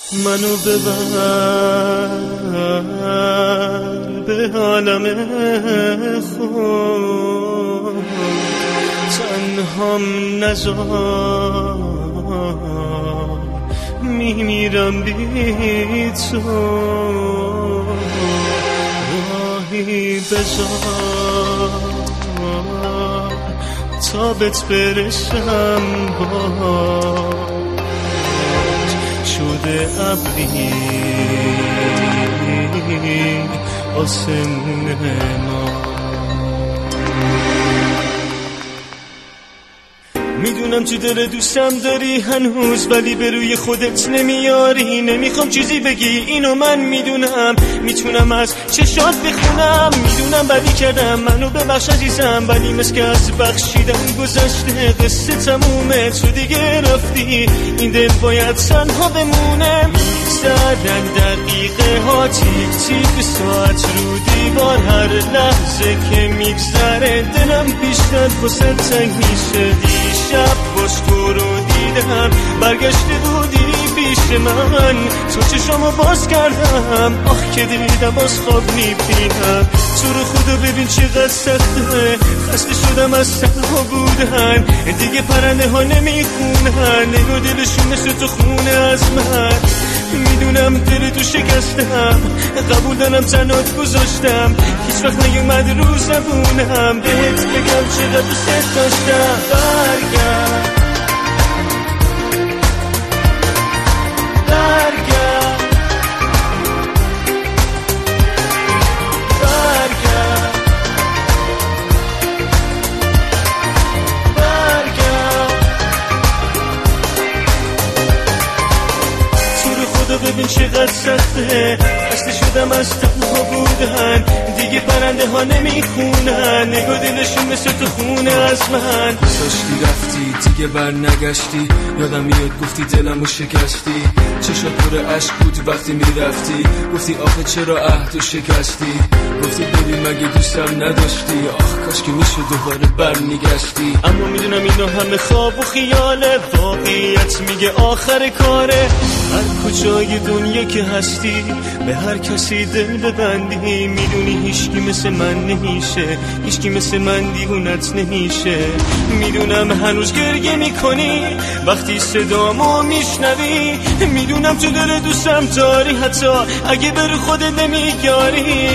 منو ببر به عالم خود، تنهام نذار، میمیرم بی تو. راهی بذار تا بهت برسم، باز شده ابری آسمون ما. میدونم تو دل دوستم داری هنوز، ولی به روی خودت نمیاری. نمیخوام چیزی بگی، اینو من میدونم، میتونم از چشات بخونم. میدونم بدی کردم، منو ببخش عزیزم، ولی مسک از بخشیدن گذشته، قصه تمومه، تو دیگه رفتی، این دل باید تنها بمونه. میگذرن دقیقه ها تیک تیک ساعت رو دیوار، هر لحظه که میگذره دلم بیشتر واسه تنگ میشه. شب باز تو رو دیدم، برگشته بودی پیش من، تو چشامو باز کردم، آه که دیدم باز خواب میبینم. تو رو خدا ببین چقدر سخته، خسته شدم از تنها بودن، دیگه پرنده ها نمیخونن، نگاه دلشون مثل تو خونه از من. میدونم دل تو شکستم، قبول دارم تنات گذاشتم، هیچ وقت نیومد رو زبونم بهت بگم چقدر دوست داشتم. برگرد برگرد برگرد برگرد. تو رو خدا ببین چقدر سخته، خسته شدم از تنها بودن، دیگه پرنده ها نمیخونن، نگاه دلشون مثل تو خونه از من. داشتی رفتی دیگه بر نگشتی، یادم میاد گفتی دلمو شکستی، چشات پر عشق بود وقتی میرفتی، گفتی آخه چرا عهدو شکستی، گفتی ببین مگه دوستم نداشتی، آخ کاش که میشد دوباره برمیگشتی. اما میدونم اینا همه خواب و خیاله، واقعیت میگه آخر کاره. هر کجای دنیا که هستی به هر کسی دل ببندی، میدونی هیچکی مثل من نمیشه، هیچکی مثل من دیوونت نمیشه. میدونم هنوز گریه میکنی وقتی صدامو میشنوی، میدونم تو دل دوستم داری حتی اگه بر خودت نمیگاری.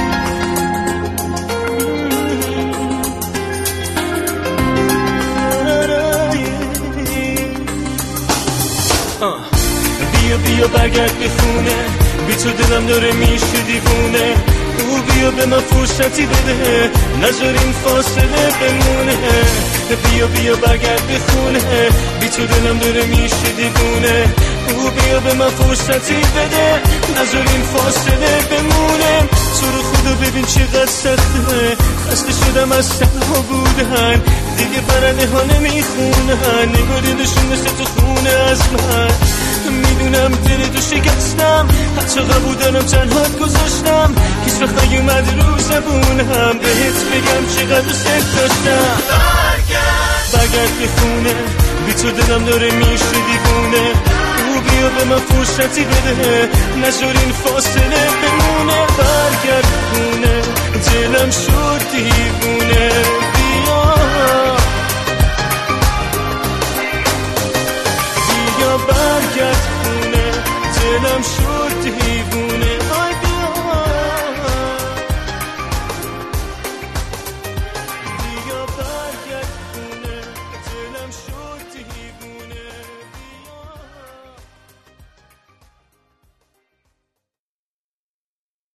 بیا برگرد به خونه، بی تو دلم داره میشه دیوونه. او بیا به من فرصتی بده، نذار این فاصله بمونه. بیا برگرد به خونه، بی تو دلم داره میشه دیوونه. او بیا به من فرصتی بده، نذار این فاصله بمونه. تو رو خدا ببین چقدر سخته، خسته شدم از تنها بودن، دیگه پرنده ها نمیخونن، نگاه دلشون مثل تو خونه از من. میدونم دل تو شکستم، حتی قبول دارم تنهات گذاشتم، هیچ وقت نیومد رو زبونم بهت بگم چقدر دوست داشتم. برگرد به خونه، بی تو دلم داره میشه دیوونه. او بیا به من فرصتی بده، نذار این فاصله بمونه. برگرد خونه، دلم شد دیوونه. بیا برگرد خونه، دلم شد